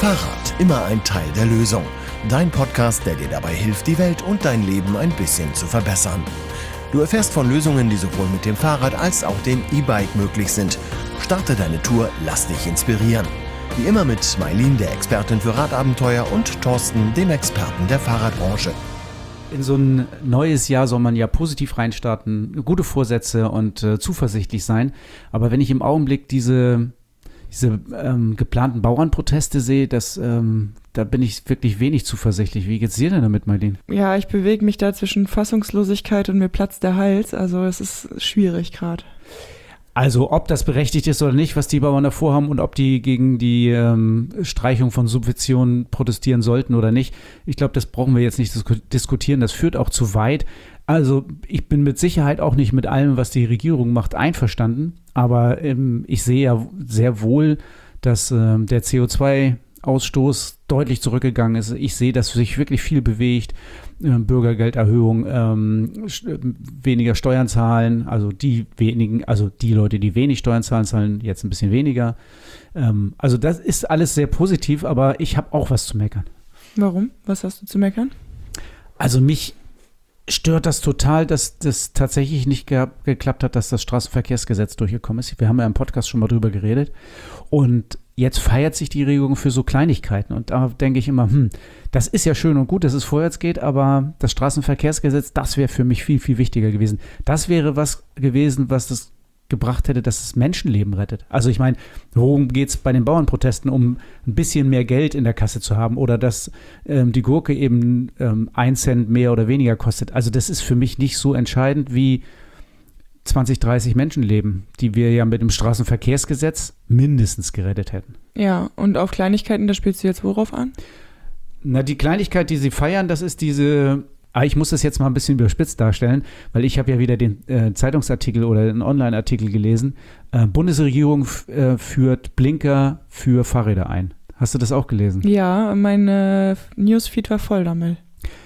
Fahrrad, immer ein Teil der Lösung. Dein Podcast, der dir dabei hilft, die Welt und dein Leben ein bisschen zu verbessern. Du erfährst von Lösungen, die sowohl mit dem Fahrrad als auch dem E-Bike möglich sind. Starte deine Tour, lass dich inspirieren. Wie immer mit Mailin, der Expertin für Radabenteuer, und Thorsten, dem Experten der Fahrradbranche. In so ein neues Jahr soll man ja positiv reinstarten, gute Vorsätze und zuversichtlich sein. Aber wenn ich im Augenblick diese geplanten Bauernproteste sehe, da bin ich wirklich wenig zuversichtlich. Wie geht's dir denn damit, Mailin? Ja, ich bewege mich da zwischen Fassungslosigkeit und mir platzt der Hals. Also es ist schwierig gerade. Also ob das berechtigt ist oder nicht, was die Bauern davor haben und ob die gegen die Streichung von Subventionen protestieren sollten oder nicht. Ich glaube, das brauchen wir jetzt nicht diskutieren. Das führt auch zu weit. Also ich bin mit Sicherheit auch nicht mit allem, was die Regierung macht, einverstanden. Aber ich sehe ja sehr wohl, dass der CO2-Ausstoß deutlich zurückgegangen ist. Ich sehe, dass sich wirklich viel bewegt. Bürgergelderhöhung, weniger Steuern zahlen, also die Leute, die wenig Steuern zahlen, zahlen jetzt ein bisschen weniger. Also das ist alles sehr positiv, aber ich habe auch was zu meckern. Warum? Was hast du zu meckern? Also mich stört das total, dass das tatsächlich nicht geklappt hat, dass das Straßenverkehrsgesetz durchgekommen ist. Wir haben ja im Podcast schon mal drüber geredet und jetzt feiert sich die Regierung für so Kleinigkeiten und da denke ich immer, das ist ja schön und gut, dass es vorwärts geht, aber das Straßenverkehrsgesetz, das wäre für mich viel, viel wichtiger gewesen. Das wäre was gewesen, was das gebracht hätte, dass es Menschenleben rettet. Also ich meine, worum geht es bei den Bauernprotesten? Um ein bisschen mehr Geld in der Kasse zu haben oder dass die Gurke eben 1 Cent mehr oder weniger kostet. Also das ist für mich nicht so entscheidend wie 20, 30 Menschenleben, die wir ja mit dem Straßenverkehrsgesetz mindestens gerettet hätten. Ja, und auf Kleinigkeiten, da spielst du jetzt worauf an? Na, die Kleinigkeit, die sie feiern, das ist ich muss das jetzt mal ein bisschen überspitzt darstellen, weil ich habe ja wieder den Zeitungsartikel oder den Online-Artikel gelesen. Bundesregierung führt Blinker für Fahrräder ein. Hast du das auch gelesen? Ja, mein Newsfeed war voll damit.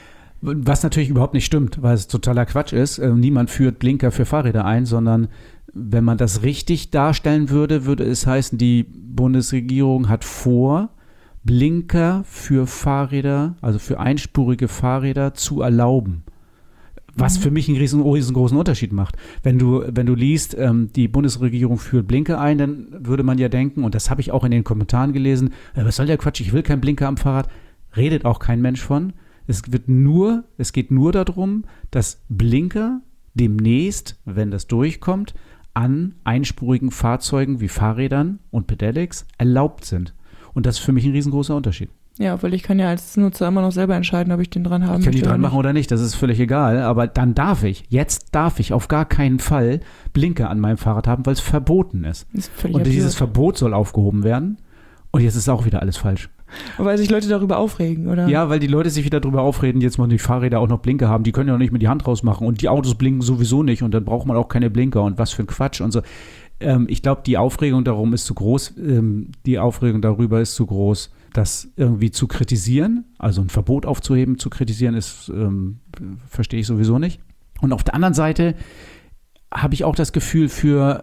Was natürlich überhaupt nicht stimmt, weil es totaler Quatsch ist. Niemand führt Blinker für Fahrräder ein, sondern wenn man das richtig darstellen würde, würde es heißen, die Bundesregierung hat vor, Blinker für Fahrräder, also für einspurige Fahrräder zu erlauben. Was für mich einen riesengroßen Unterschied macht. Wenn du liest, die Bundesregierung führt Blinker ein, dann würde man ja denken, und das habe ich auch in den Kommentaren gelesen, was soll der Quatsch, ich will keinen Blinker am Fahrrad, redet auch kein Mensch von. Es geht nur darum, dass Blinker demnächst, wenn das durchkommt, an einspurigen Fahrzeugen wie Fahrrädern und Pedelecs erlaubt sind. Und das ist für mich ein riesengroßer Unterschied. Ja, weil ich kann ja als Nutzer immer noch selber entscheiden, ob ich den dran haben möchte. Ich kann die dran machen oder nicht, das ist völlig egal. Aber dann jetzt darf ich auf gar keinen Fall Blinker an meinem Fahrrad haben, weil es verboten ist. Und dieses Verbot soll aufgehoben werden. Und jetzt ist auch wieder alles falsch. Weil sich Leute darüber aufregen, oder? Ja, weil die Leute sich wieder darüber aufregen, jetzt mal die Fahrräder auch noch Blinker haben. Die können ja auch nicht mit die Hand rausmachen. Und die Autos blinken sowieso nicht. Und dann braucht man auch keine Blinker. Und was für ein Quatsch und so. Ich glaube, die Aufregung darum ist zu groß. Die Aufregung darüber ist zu groß, das irgendwie zu kritisieren. Also ein Verbot aufzuheben, zu kritisieren, ist verstehe ich sowieso nicht. Und auf der anderen Seite habe ich auch das Gefühl für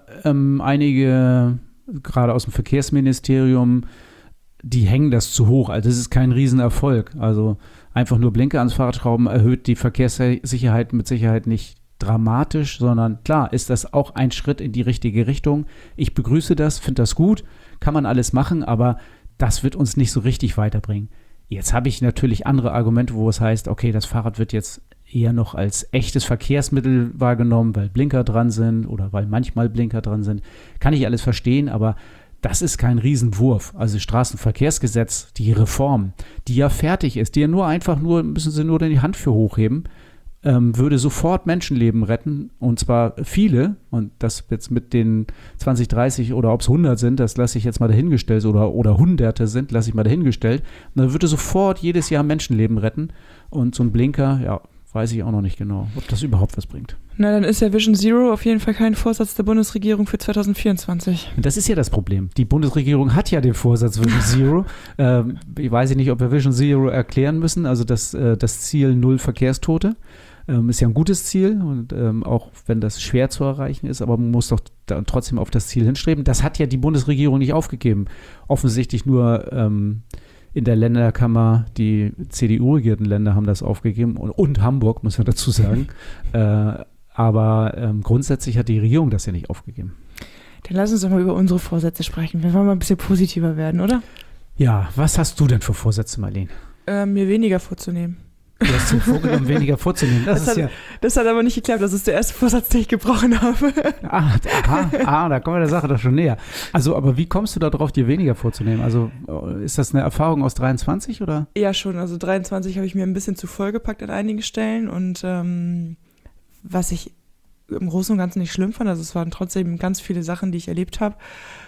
einige, gerade aus dem Verkehrsministerium, die hängen das zu hoch. Also das ist kein Riesenerfolg. Also einfach nur Blinker ans Fahrrad schrauben erhöht die Verkehrssicherheit mit Sicherheit nicht dramatisch, sondern klar ist das auch ein Schritt in die richtige Richtung. Ich begrüße das, finde das gut, kann man alles machen, aber das wird uns nicht so richtig weiterbringen. Jetzt habe ich natürlich andere Argumente, wo es heißt, okay, das Fahrrad wird jetzt eher noch als echtes Verkehrsmittel wahrgenommen, weil Blinker dran sind oder weil manchmal Blinker dran sind. Kann ich alles verstehen, aber das ist kein Riesenwurf. Also Straßenverkehrsgesetz, die Reform, die ja fertig ist, müssen sie nur die Hand für hochheben, würde sofort Menschenleben retten, und zwar viele, und das jetzt mit den 20, 30 oder ob es 100 sind, das lasse ich jetzt mal dahingestellt, oder Hunderte sind, lasse ich mal dahingestellt, und dann würde sofort jedes Jahr Menschenleben retten, und so ein Blinker, ja, weiß ich auch noch nicht genau, ob das überhaupt was bringt. Na, dann ist ja Vision Zero auf jeden Fall kein Vorsatz der Bundesregierung für 2024. Das ist ja das Problem. Die Bundesregierung hat ja den Vorsatz Vision Zero. Ich weiß nicht, ob wir Vision Zero erklären müssen, also das Ziel 0 Verkehrstote. Ist ja ein gutes Ziel, und auch wenn das schwer zu erreichen ist, aber man muss doch trotzdem auf das Ziel hinstreben. Das hat ja die Bundesregierung nicht aufgegeben. Offensichtlich nur in der Länderkammer, die CDU-regierten Länder haben das aufgegeben und Hamburg, muss man dazu sagen. Aber grundsätzlich hat die Regierung das ja nicht aufgegeben. Dann lass uns doch mal über unsere Vorsätze sprechen. Wir wollen mal ein bisschen positiver werden, oder? Ja, was hast du denn für Vorsätze, Marlene? Mir weniger vorzunehmen. Du hast dir vorgenommen, weniger vorzunehmen. Das hat aber nicht geklappt. Das ist der erste Vorsatz, den ich gebrochen habe. Da kommen wir der Sache doch schon näher. Also, aber wie kommst du da drauf, dir weniger vorzunehmen? Also, ist das eine Erfahrung aus 23 oder? Ja, schon. Also 23 habe ich mir ein bisschen zu voll gepackt an einigen Stellen und was ich im Großen und Ganzen nicht schlimm fand, also es waren trotzdem ganz viele Sachen, die ich erlebt habe,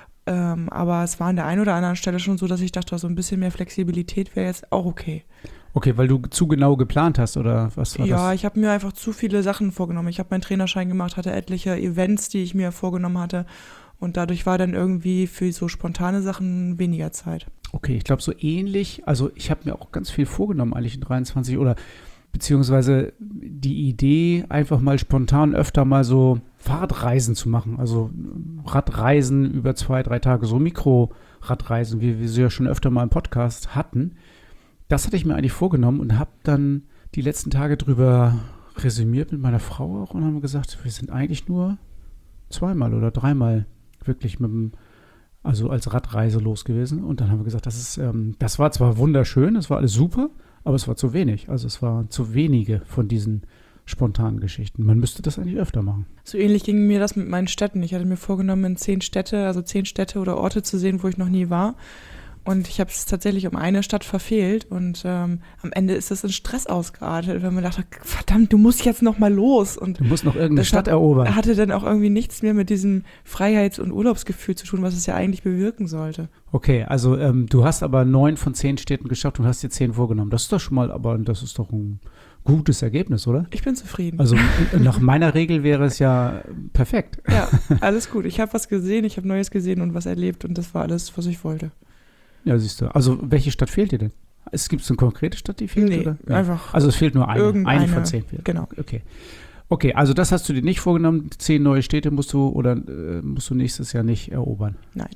aber es war an der einen oder anderen Stelle schon so, dass ich dachte, so ein bisschen mehr Flexibilität wäre jetzt auch okay. Okay, weil du zu genau geplant hast, oder was war das? Ja, ich habe mir einfach zu viele Sachen vorgenommen. Ich habe meinen Trainerschein gemacht, hatte etliche Events, die ich mir vorgenommen hatte und dadurch war dann irgendwie für so spontane Sachen weniger Zeit. Okay, ich glaube so ähnlich, also ich habe mir auch ganz viel vorgenommen eigentlich in 23 oder beziehungsweise die Idee, einfach mal spontan öfter mal so Fahrradreisen zu machen, also Radreisen über 2-3 Tage, so Mikroradreisen, wie wir sie ja schon öfter mal im Podcast hatten. Das hatte ich mir eigentlich vorgenommen und habe dann die letzten Tage drüber resümiert mit meiner Frau auch und haben gesagt, wir sind eigentlich nur 2-mal oder 3-mal wirklich also als Radreise los gewesen. Und dann haben wir gesagt, das war zwar wunderschön, das war alles super, aber es war zu wenig. Also es war zu wenige von diesen spontanen Geschichten. Man müsste das eigentlich öfter machen. So ähnlich ging mir das mit meinen Städten. Ich hatte mir vorgenommen, in 10 Städte oder Orte zu sehen, wo ich noch nie war. Und ich habe es tatsächlich um eine Stadt verfehlt und am Ende ist es in Stress ausgeartet, weil man dachte, verdammt, du musst jetzt noch mal los. Und du musst noch irgendeine Stadt erobern. Hatte dann auch irgendwie nichts mehr mit diesem Freiheits- und Urlaubsgefühl zu tun, was es ja eigentlich bewirken sollte. Okay, also du hast aber 9 von 10 Städten geschafft und hast dir 10 vorgenommen. Das ist doch schon mal, aber das ist doch ein gutes Ergebnis, oder? Ich bin zufrieden. Also nach meiner Regel wäre es ja perfekt. Ja, alles gut. Ich habe was gesehen, ich habe Neues gesehen und was erlebt und das war alles, was ich wollte. Ja, siehst du. Also, welche Stadt fehlt dir denn? Es gibt eine konkrete Stadt, die fehlt, nee, oder? Einfach. Also, es fehlt nur eine. Eine von 10 fehlt. Genau. Okay, also das hast du dir nicht vorgenommen. 10 neue Städte musst du nächstes Jahr nicht erobern. Nein.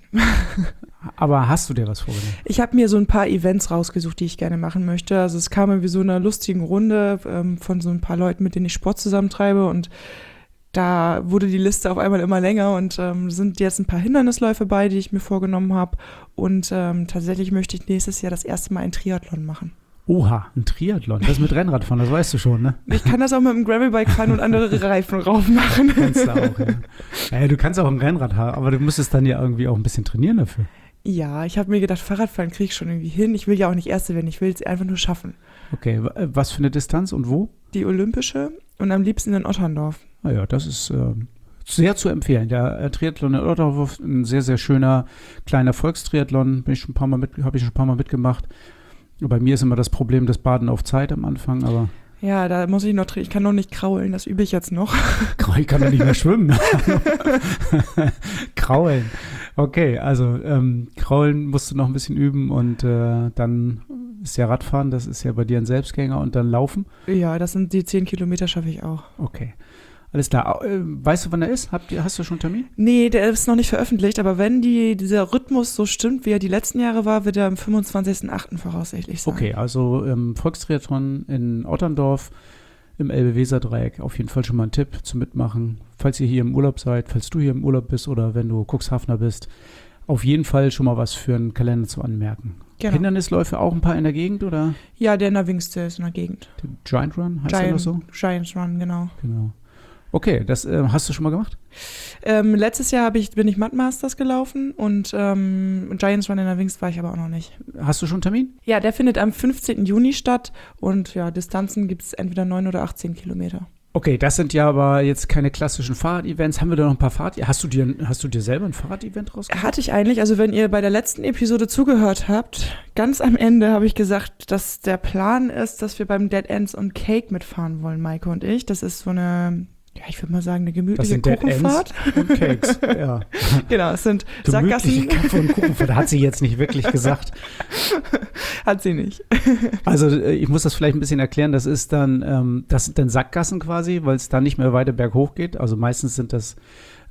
Aber hast du dir was vorgenommen? Ich habe mir so ein paar Events rausgesucht, die ich gerne machen möchte. Also, es kam wie so einer lustigen Runde von so ein paar Leuten, mit denen ich Sport zusammentreibe und da wurde die Liste auf einmal immer länger und sind jetzt ein paar Hindernisläufe bei, die ich mir vorgenommen habe. Und tatsächlich möchte ich nächstes Jahr das erste Mal einen Triathlon machen. Oha, ein Triathlon. Das mit Rennradfahren, das weißt du schon, ne? Ich kann das auch mit einem Gravelbike fahren und andere Reifen rauf machen. Kannst du auch, ja. Ja, du kannst auch ein Rennrad haben, aber du müsstest dann ja irgendwie auch ein bisschen trainieren dafür. Ja, ich habe mir gedacht, Fahrradfahren kriege ich schon irgendwie hin. Ich will ja auch nicht Erste werden, ich will es einfach nur schaffen. Okay, was für eine Distanz und wo? Die olympische und am liebsten in Otterndorf. Ja, das ist sehr zu empfehlen. Der Triathlon in Otterndorf, ein sehr, sehr schöner kleiner Volkstriathlon, habe ich schon ein paar Mal mitgemacht. Bei mir ist immer das Problem, das Baden auf Zeit am Anfang, aber ja, da muss ich ich kann noch nicht kraulen, das übe ich jetzt noch. Ich kann doch nicht mehr schwimmen. Kraulen. Okay, also Kraulen musst du noch ein bisschen üben und dann ist ja Radfahren, das ist ja bei dir ein Selbstgänger und dann Laufen. Ja, das sind die 10 Kilometer schaffe ich auch. Okay. Alles klar. Weißt du, wann er ist? Hast du schon einen Termin? Nee, der ist noch nicht veröffentlicht, aber wenn dieser Rhythmus so stimmt, wie er die letzten Jahre war, wird er am 25.08. voraussichtlich sein. Okay, also Volkstriathlon in Otterndorf im Elbe-Weser-Dreieck. Auf jeden Fall schon mal ein Tipp zum Mitmachen. Falls ihr hier im Urlaub seid, falls du hier im Urlaub bist oder wenn du Cuxhavener bist, auf jeden Fall schon mal was für einen Kalender zu anmerken. Genau. Hindernisläufe auch ein paar in der Gegend, oder? Ja, der in der Wingste ist in der Gegend. Der Giant Run, heißt der noch so? Giant Run, genau. Okay, das hast du schon mal gemacht? Letztes Jahr bin ich Mud Masters gelaufen und Giants Run in der Wings war ich aber auch noch nicht. Hast du schon einen Termin? Ja, der findet am 15. Juni statt und ja, Distanzen gibt es entweder 9 oder 18 Kilometer. Okay, das sind ja aber jetzt keine klassischen Fahrrad-Events. Haben wir da noch ein paar Hast du dir selber ein Fahrrad-Event rausgesucht? Hatte ich eigentlich. Also wenn ihr bei der letzten Episode zugehört habt, ganz am Ende habe ich gesagt, dass der Plan ist, dass wir beim Dead Ends und Cake mitfahren wollen, Maike und ich. Das ist so eine, ja, ich würde mal sagen, eine gemütliche Kuchenfahrt. Dead Ends und Cakes, ja. Genau, es sind Sackgassen. Kaffee- und Kuchenfahrt, hat sie jetzt nicht wirklich gesagt. Hat sie nicht. Also ich muss das vielleicht ein bisschen erklären. Das sind dann Sackgassen quasi, weil es dann nicht mehr weiter berghoch geht. Also meistens sind das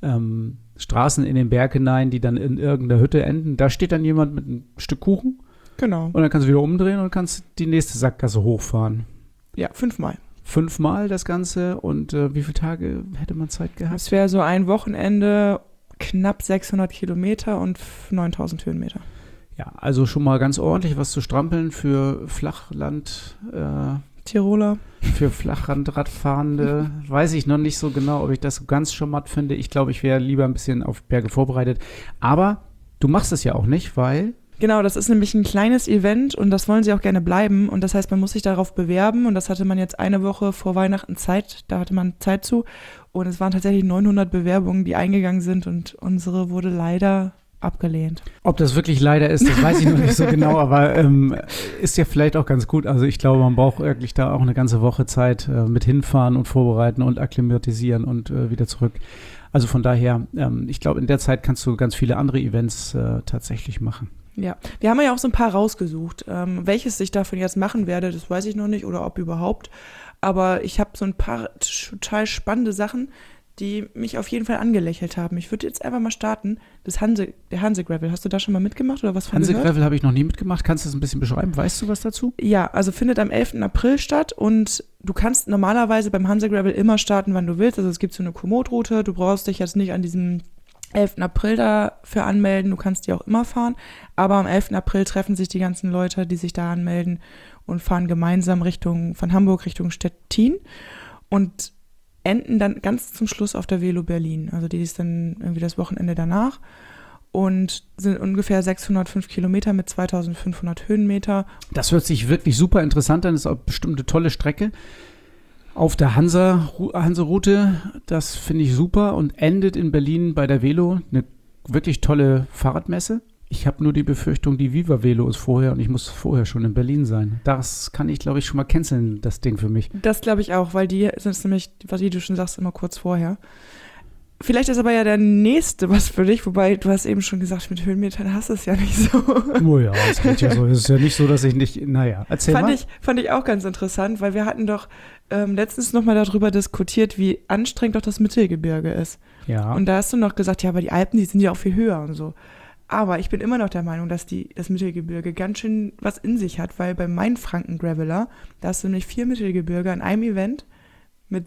Straßen in den Berg hinein, die dann in irgendeiner Hütte enden. Da steht dann jemand mit einem Stück Kuchen Genau. Und dann kannst du wieder umdrehen und kannst die nächste Sackgasse hochfahren. Ja, 5-mal. 5-mal das Ganze und wie viele Tage hätte man Zeit gehabt? Es wäre so ein Wochenende, knapp 600 Kilometer und 9000 Höhenmeter. Ja, also schon mal ganz ordentlich was zu strampeln für Flachland, Tiroler. für Flachlandradfahrende. Weiß ich noch nicht so genau, ob ich das so ganz charmant finde. Ich glaube, ich wäre lieber ein bisschen auf Berge vorbereitet. Aber du machst es ja auch nicht, weil... Genau, das ist nämlich ein kleines Event und das wollen sie auch gerne bleiben. Und das heißt, man muss sich darauf bewerben und das hatte man jetzt eine Woche vor Weihnachten Zeit. Da hatte man Zeit zu und es waren tatsächlich 900 Bewerbungen, die eingegangen sind und unsere wurde leider abgelehnt. Ob das wirklich leider ist, das weiß ich noch nicht so genau, aber ist ja vielleicht auch ganz gut. Also ich glaube, man braucht wirklich da auch eine ganze Woche Zeit mit hinfahren und vorbereiten und akklimatisieren und wieder zurück. Also von daher, ich glaube, in der Zeit kannst du ganz viele andere Events tatsächlich machen. Ja, wir haben ja auch so ein paar rausgesucht. Welches ich davon jetzt machen werde, das weiß ich noch nicht oder ob überhaupt. Aber ich habe so ein paar total spannende Sachen, die mich auf jeden Fall angelächelt haben. Ich würde jetzt einfach mal starten. Der Hanse Gravel. Hast du da schon mal mitgemacht oder was von Hanse gehört? Gravel habe ich noch nie mitgemacht. Kannst du das ein bisschen beschreiben? Weißt du was dazu? Ja, also findet am 11. April statt und du kannst normalerweise beim Hanse Gravel immer starten, wann du willst. Also es gibt so eine Komoot-Route. Du brauchst dich jetzt nicht an diesem 11. April dafür anmelden. Du kannst die auch immer fahren. Aber am 11. April treffen sich die ganzen Leute, die sich da anmelden und fahren gemeinsam von Hamburg Richtung Stettin und enden dann ganz zum Schluss auf der Velo Berlin. Also die ist dann irgendwie das Wochenende danach und sind ungefähr 605 Kilometer mit 2500 Höhenmeter. Das hört sich wirklich super interessant an. Das ist auch bestimmt eine tolle Strecke. Auf der Hanse-Route, das finde ich super und endet in Berlin bei der Velo, eine wirklich tolle Fahrradmesse. Ich habe nur die Befürchtung, die Viva Velo ist vorher und ich muss vorher schon in Berlin sein. Das kann ich, glaube ich, schon mal canceln, das Ding für mich. Das glaube ich auch, weil die sind nämlich, wie du schon sagst, immer kurz vorher. Vielleicht ist aber ja der nächste was für dich, wobei du hast eben schon gesagt, mit Höhenmetern hast du es ja nicht so. Oh ja, es geht ja so. Es ist ja nicht so, dass ich nicht, naja, erzähl mal. Fand ich auch ganz interessant, weil wir hatten doch letztens nochmal darüber diskutiert, wie anstrengend doch das Mittelgebirge ist. Ja. Und da hast du noch gesagt, ja, aber die Alpen, die sind ja auch viel höher und so. Aber ich bin immer noch der Meinung, dass das Mittelgebirge ganz schön was in sich hat, weil bei Mainfranken-Graveler, da hast du nämlich 4 Mittelgebirge an einem Event mit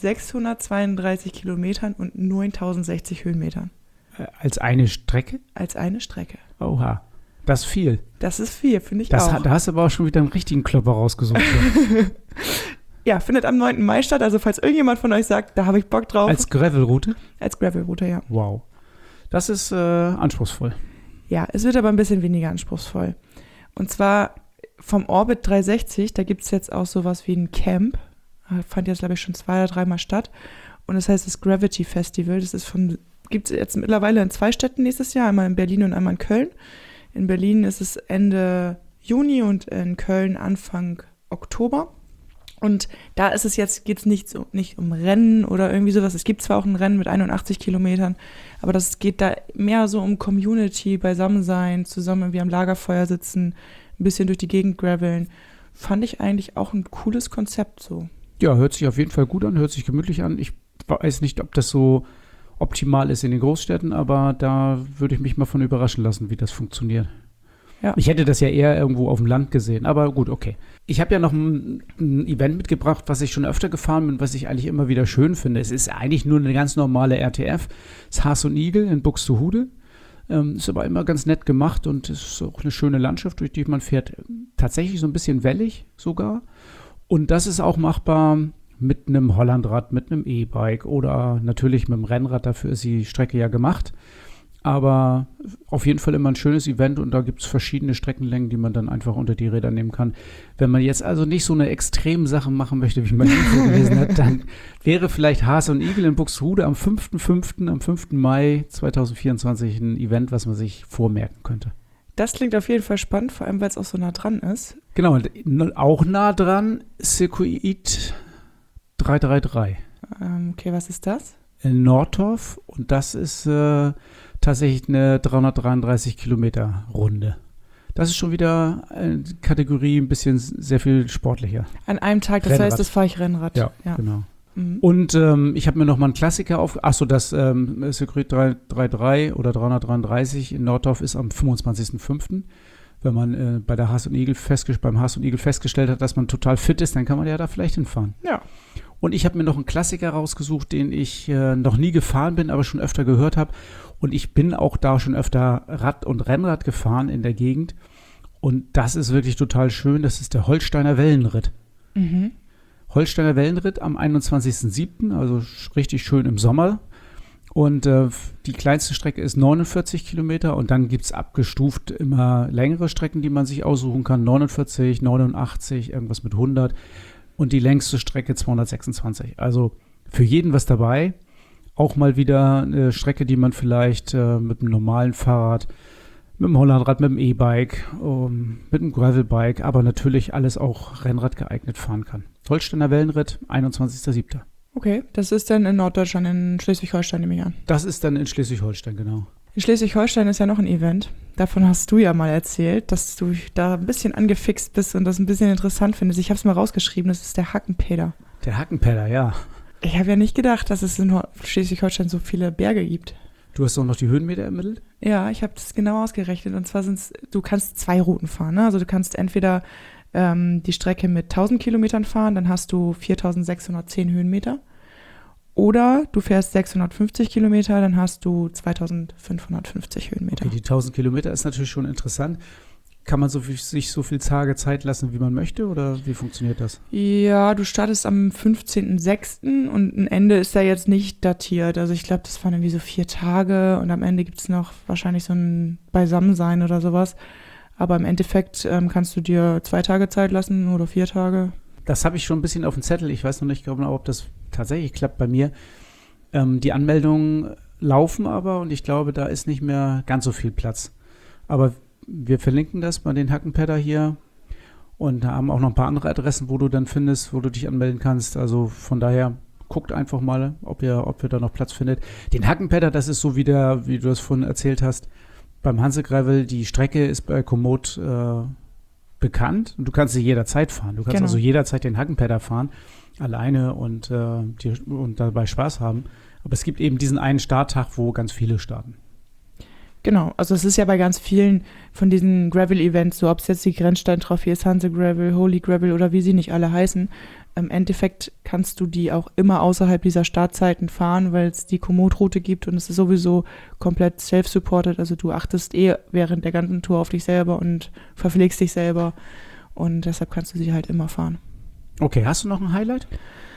632 Kilometern und 9060 Höhenmetern. Als eine Strecke? Als eine Strecke. Oha, das ist viel. Das ist viel, finde ich auch. Da hast du aber auch schon wieder einen richtigen Klopper rausgesucht. Ja, findet am 9. Mai statt, also falls irgendjemand von euch sagt, da habe ich Bock drauf. Als Gravelroute? Als Gravelroute, ja. Wow. Das ist anspruchsvoll. Ja, es wird aber ein bisschen weniger anspruchsvoll. Und zwar vom Orbit 360, da gibt es jetzt auch sowas wie ein Camp. Fand jetzt, glaube ich, schon 2 oder 3 Mal statt. Und das heißt das Gravity Festival. Das ist gibt es jetzt mittlerweile in 2 Städten nächstes Jahr, einmal in Berlin und einmal in Köln. In Berlin ist es Ende Juni und in Köln Anfang Oktober. Und da ist es jetzt, geht es nicht um Rennen oder irgendwie sowas. Es gibt zwar auch ein Rennen mit 81 Kilometern, aber das geht da mehr so um Community, Beisammensein, zusammen irgendwie am Lagerfeuer sitzen, ein bisschen durch die Gegend graveln. Fand ich eigentlich auch ein cooles Konzept so. Ja, hört sich auf jeden Fall gut an, hört sich gemütlich an. Ich weiß nicht, ob das so optimal ist in den Großstädten, aber da würde ich mich mal von überraschen lassen, wie das funktioniert. Ja. Ich hätte das ja eher irgendwo auf dem Land gesehen, aber gut, okay. Ich habe ja noch ein Event mitgebracht, was ich schon öfter gefahren bin, was ich eigentlich immer wieder schön finde. Es ist eigentlich nur eine ganz normale RTF. Das Haas und Igel in Buxtehude. Ist aber immer ganz nett gemacht und es ist auch eine schöne Landschaft, durch die man fährt. Tatsächlich so ein bisschen wellig sogar. Und das ist auch machbar mit einem Hollandrad, mit einem E-Bike oder natürlich mit dem Rennrad. Dafür ist die Strecke ja gemacht. Aber auf jeden Fall immer ein schönes Event und da gibt es verschiedene Streckenlängen, die man dann einfach unter die Räder nehmen kann. Wenn man jetzt also nicht so eine extreme Sache machen möchte, wie man Info gelesen hat, dann wäre vielleicht Haas und Igel in Buxtehude am 5. Mai 2024 ein Event, was man sich vormerken könnte. Das klingt auf jeden Fall spannend, vor allem, weil es auch so nah dran ist. Genau, und auch nah dran Circuit 333. Okay, was ist das? In Nordorf und das ist tatsächlich eine 333 Kilometer Runde. Das ist schon wieder eine Kategorie ein bisschen sehr viel sportlicher. An einem Tag, das Rennrad. heißt, das fahre ich Rennrad. Ja, genau. Mhm. Und ich habe mir noch mal einen Klassiker das Circuit 333 oder 333 in Nordorf ist am 25.05. wenn man beim Haas und Igel festgestellt hat, dass man total fit ist, dann kann man ja da vielleicht hinfahren. Ja. Und ich habe mir noch einen Klassiker rausgesucht, den ich noch nie gefahren bin, aber schon öfter gehört habe. Und ich bin auch da schon öfter Rad- und Rennrad gefahren in der Gegend. Und das ist wirklich total schön. Das ist der Holsteiner Wellenritt. Mhm. Holsteiner Wellenritt am 21.07., also richtig schön im Sommer. Und die kleinste Strecke ist 49 Kilometer und dann gibt es abgestuft immer längere Strecken, die man sich aussuchen kann. 49, 89, irgendwas mit 100 und die längste Strecke 226. Also für jeden was dabei. Auch mal wieder eine Strecke, die man vielleicht mit einem normalen Fahrrad, mit dem Hollandrad, mit dem E-Bike, mit dem Gravelbike, aber natürlich alles auch Rennrad geeignet fahren kann. Holsteiner Wellenritt, 21.07. Okay, das ist dann in Norddeutschland, in Schleswig-Holstein, nehme ich an. Das ist dann in Schleswig-Holstein, genau. In Schleswig-Holstein ist ja noch ein Event. Davon hast du ja mal erzählt, dass du da ein bisschen angefixt bist und das ein bisschen interessant findest. Ich habe es mal rausgeschrieben, das ist der Hackenpäder. Der Hackenpäder, ja. Ich habe ja nicht gedacht, dass es in Schleswig-Holstein so viele Berge gibt. Du hast doch noch die Höhenmeter ermittelt? Ja, ich habe das genau ausgerechnet. Und zwar du kannst 2 Routen fahren. Ne? Also du kannst entweder die Strecke mit 1000 Kilometern fahren, dann hast du 4610 Höhenmeter. Oder du fährst 650 Kilometer, dann hast du 2550 Höhenmeter. Okay, die 1000 Kilometer ist natürlich schon interessant. Kann man sich so viel Tage Zeit lassen, wie man möchte, oder wie funktioniert das? Ja, du startest am 15.06. und ein Ende ist da jetzt nicht datiert. Also ich glaube, das waren irgendwie so 4 Tage und am Ende gibt es noch wahrscheinlich so ein Beisammensein oder sowas. Aber im Endeffekt kannst du dir 2 Tage Zeit lassen oder 4 Tage. Das habe ich schon ein bisschen auf dem Zettel. Ich weiß noch nicht genau, ob das tatsächlich klappt bei mir. Die Anmeldungen laufen aber und ich glaube, da ist nicht mehr ganz so viel Platz. Aber wir verlinken das bei den Hackenpäder hier und haben auch noch ein paar andere Adressen, wo du dann findest, wo du dich anmelden kannst. Also von daher guckt einfach mal, ob ihr da noch Platz findet. Den Hackenpäder, das ist so wie du das vorhin erzählt hast, beim Hanse Gravel. Die Strecke ist bei Komoot bekannt und du kannst sie jederzeit fahren. Du kannst also jederzeit den Hackenpäder fahren, alleine und dabei Spaß haben. Aber es gibt eben diesen einen Starttag, wo ganz viele starten. Genau, also es ist ja bei ganz vielen von diesen Gravel-Events so, ob es jetzt die Grenzstein-Trophy ist, Hanse Gravel, Holy Gravel oder wie sie nicht alle heißen. Im Endeffekt kannst du die auch immer außerhalb dieser Startzeiten fahren, weil es die Komoot-Route gibt und es ist sowieso komplett self-supported. Also du achtest während der ganzen Tour auf dich selber und verpflegst dich selber und deshalb kannst du sie halt immer fahren. Okay, hast du noch ein Highlight?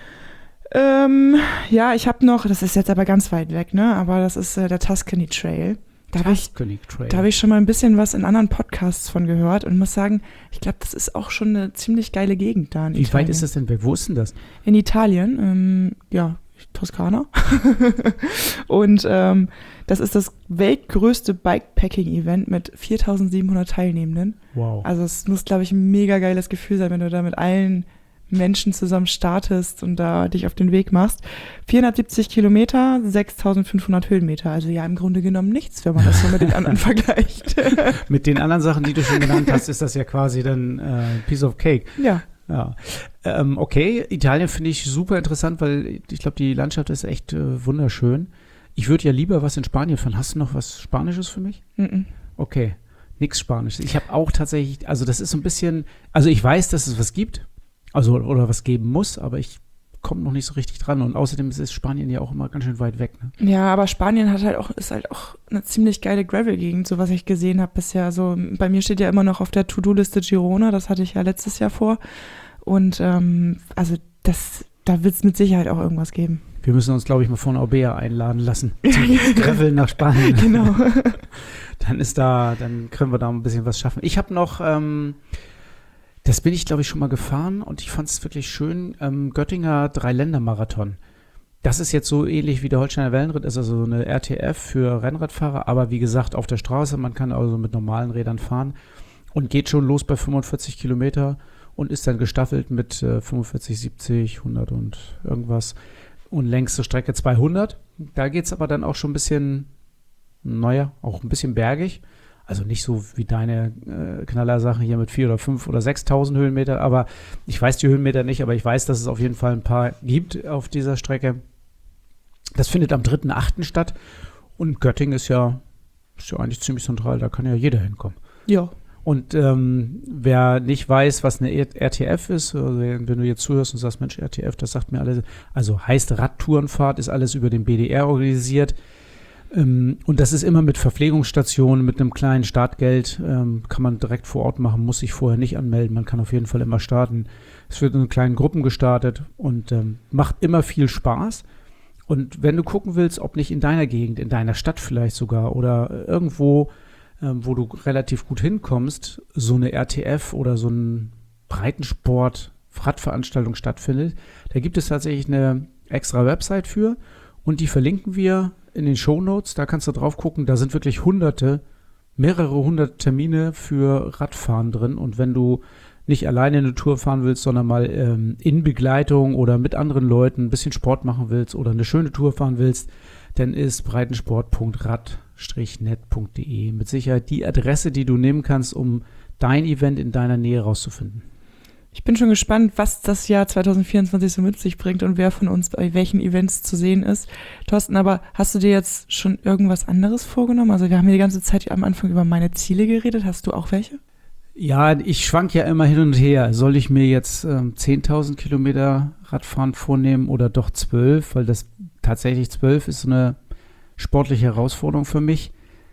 Ja, ich habe noch, das ist jetzt aber ganz weit weg, ne? Aber das ist der Tuscany Trail. Da habe ich schon mal ein bisschen was in anderen Podcasts von gehört und muss sagen, ich glaube, das ist auch schon eine ziemlich geile Gegend da in Italien. Wie weit ist das denn weg? Wo ist denn das? In Italien, Toskana. Und das ist das weltgrößte Bikepacking-Event mit 4700 Teilnehmenden. Wow. Also es muss, glaube ich, ein mega geiles Gefühl sein, wenn du da mit allen Menschen zusammen startest und da dich auf den Weg machst. 470 Kilometer, 6500 Höhenmeter. Also ja, im Grunde genommen nichts, wenn man das so mit den anderen vergleicht. Mit den anderen Sachen, die du schon genannt hast, ist das ja quasi dann Piece of Cake. Ja. Okay, Italien finde ich super interessant, weil ich glaube, die Landschaft ist echt wunderschön. Ich würde ja lieber was in Spanien fahren. Hast du noch was Spanisches für mich? Mm-mm. Okay, nichts Spanisches. Ich habe auch tatsächlich, also das ist so ein bisschen, also ich weiß, dass es was gibt. Also, oder was geben muss, aber ich komme noch nicht so richtig dran. Und außerdem ist Spanien ja auch immer ganz schön weit weg. Ne? Ja, aber Spanien ist halt auch eine ziemlich geile Gravel-Gegend, so was ich gesehen habe bisher. So, bei mir steht ja immer noch auf der To-Do-Liste Girona, das hatte ich ja letztes Jahr vor. Und da wird es mit Sicherheit auch irgendwas geben. Wir müssen uns, glaube ich, mal von Aubea einladen lassen. Zum Gravel nach Spanien. Genau. Dann können wir da ein bisschen was schaffen. Ich habe noch das bin ich, glaube ich, schon mal gefahren und ich fand es wirklich schön. Göttinger 3-Länder-Marathon. Das ist jetzt so ähnlich wie der Holsteiner Wellenritt, ist also eine RTF für Rennradfahrer, aber wie gesagt auf der Straße, man kann also mit normalen Rädern fahren und geht schon los bei 45 Kilometer und ist dann gestaffelt mit 45, 70, 100 und irgendwas und längste Strecke 200. Da geht es aber dann auch schon ein bisschen, auch ein bisschen bergig. Also nicht so wie deine Knallersachen hier mit 4.000 oder 5.000 oder 6.000 Höhenmeter, aber ich weiß die Höhenmeter nicht, aber ich weiß, dass es auf jeden Fall ein paar gibt auf dieser Strecke. Das findet am 3.8. statt und Göttingen ist ja eigentlich ziemlich zentral, da kann ja jeder hinkommen. Ja. Und wer nicht weiß, was eine RTF ist, also wenn du jetzt zuhörst und sagst, Mensch, RTF, das sagt mir alles, also heißt Radtourenfahrt, ist alles über den BDR organisiert. Und das ist immer mit Verpflegungsstationen, mit einem kleinen Startgeld, kann man direkt vor Ort machen, muss sich vorher nicht anmelden, man kann auf jeden Fall immer starten. Es wird in kleinen Gruppen gestartet und macht immer viel Spaß. Und wenn du gucken willst, ob nicht in deiner Gegend, in deiner Stadt vielleicht sogar oder irgendwo, wo du relativ gut hinkommst, so eine RTF oder so ein Breitensport-Radveranstaltung stattfindet, da gibt es tatsächlich eine extra Website für und die verlinken wir in den Shownotes. Da kannst du drauf gucken, da sind wirklich mehrere hundert Termine für Radfahren drin und wenn du nicht alleine eine Tour fahren willst, sondern mal in Begleitung oder mit anderen Leuten ein bisschen Sport machen willst oder eine schöne Tour fahren willst, dann ist breitensport.rad-net.de mit Sicherheit die Adresse, die du nehmen kannst, um dein Event in deiner Nähe rauszufinden. Ich bin schon gespannt, was das Jahr 2024 so mit sich bringt und wer von uns bei welchen Events zu sehen ist. Thorsten, aber hast du dir jetzt schon irgendwas anderes vorgenommen? Also wir haben hier die ganze Zeit am Anfang über meine Ziele geredet. Hast du auch welche? Ja, ich schwank ja immer hin und her. Soll ich mir jetzt 10.000 Kilometer Radfahren vornehmen oder doch 12? Weil das tatsächlich 12 ist so eine sportliche Herausforderung für mich.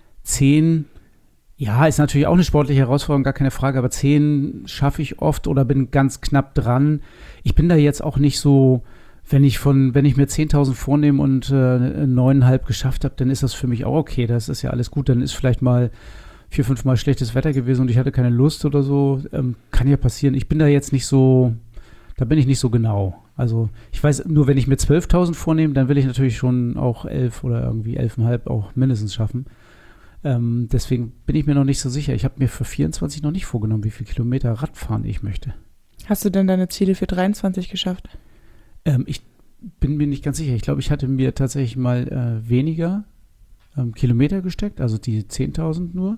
10, ja, ist natürlich auch eine sportliche Herausforderung, gar keine Frage, aber 10 schaffe ich oft oder bin ganz knapp dran. Ich bin da jetzt auch nicht so, wenn ich mir 10.000 vornehme und 9,5 geschafft habe, dann ist das für mich auch okay. Das ist ja alles gut. Dann ist vielleicht mal 4-5 Mal schlechtes Wetter gewesen und ich hatte keine Lust oder so. Kann ja passieren. Ich bin da jetzt nicht so, da bin ich nicht so genau. Also ich weiß, nur wenn ich mir 12.000 vornehme, dann will ich natürlich schon auch 11 oder irgendwie 11,5 auch mindestens schaffen. Deswegen bin ich mir noch nicht so sicher. Ich habe mir für 24 noch nicht vorgenommen, wie viele Kilometer Radfahren ich möchte. Hast du denn deine Ziele für 23 geschafft? Ich bin mir nicht ganz sicher. Ich glaube, ich hatte mir tatsächlich mal weniger Kilometer gesteckt, also die 10.000 nur.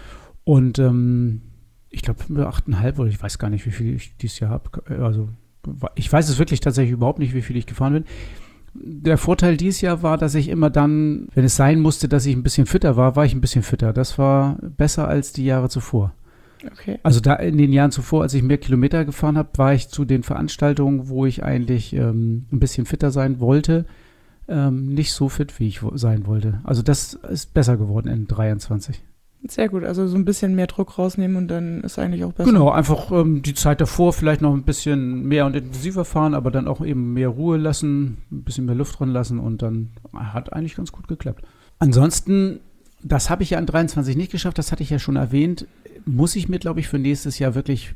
Und ich glaube 8,5 oder ich weiß gar nicht, wie viel ich dieses Jahr habe. Also ich weiß es wirklich tatsächlich überhaupt nicht, wie viel ich gefahren bin. Der Vorteil dieses Jahr war, dass ich immer dann, wenn es sein musste, dass ich ein bisschen fitter war ich ein bisschen fitter. Das war besser als die Jahre zuvor. Okay. Also da in den Jahren zuvor, als ich mehr Kilometer gefahren habe, war ich zu den Veranstaltungen, wo ich eigentlich ein bisschen fitter sein wollte, nicht so fit, wie ich sein wollte. Also das ist besser geworden in 23. Sehr gut, also so ein bisschen mehr Druck rausnehmen und dann ist eigentlich auch besser. Genau, einfach die Zeit davor vielleicht noch ein bisschen mehr und intensiver fahren, aber dann auch eben mehr Ruhe lassen, ein bisschen mehr Luft dran lassen und dann hat eigentlich ganz gut geklappt. Ansonsten, das habe ich ja an 23 nicht geschafft, das hatte ich ja schon erwähnt, muss ich mir, glaube ich, für nächstes Jahr wirklich